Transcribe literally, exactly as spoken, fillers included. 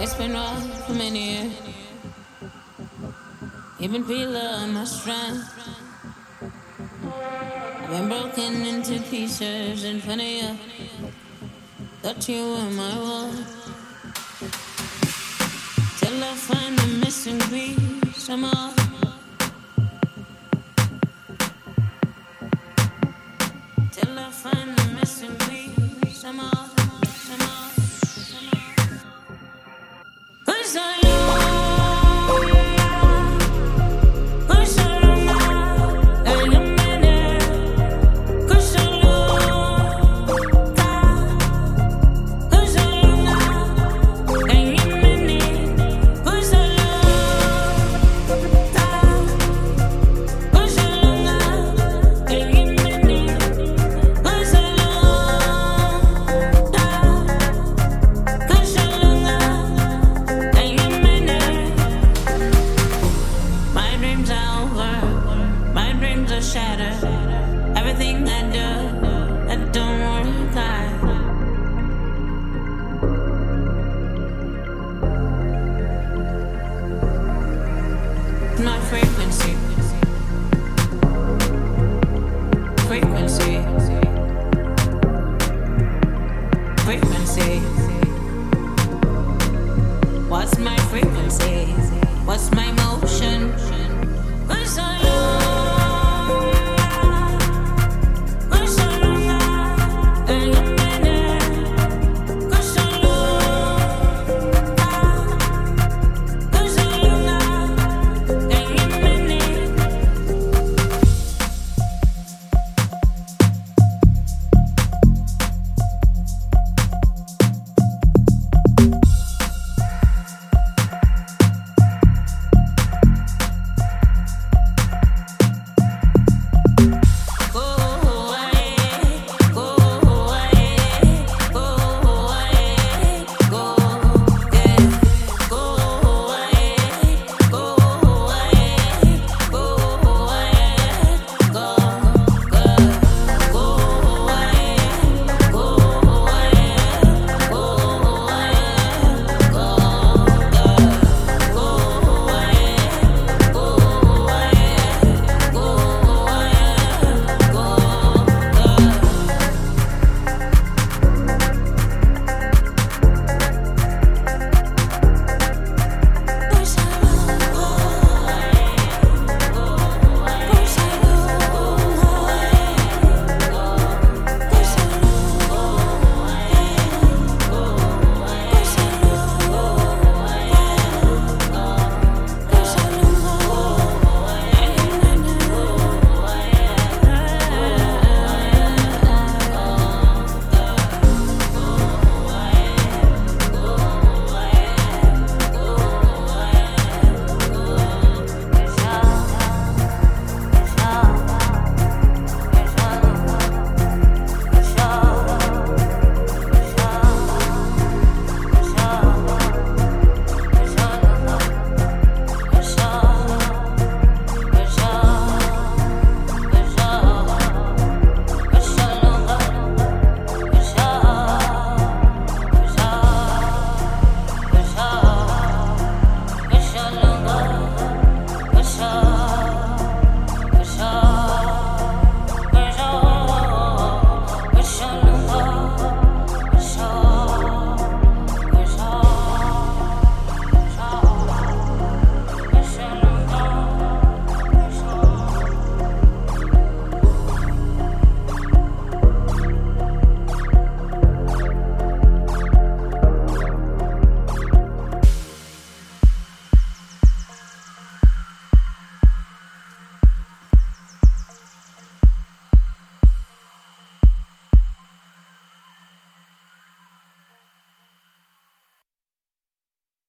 It's been rough for many years. You've been feeling my strength. I've been broken into pieces in front of you. Thought you were my world. Till I find the missing piece. I'm off. Till I find the missing piece. I'm off. I'm off. I'm off. 'Cause I shattered. Everything I do, I don't work out. My frequency, frequency, frequency. What's my frequency? What's my motion? 'Cause I know.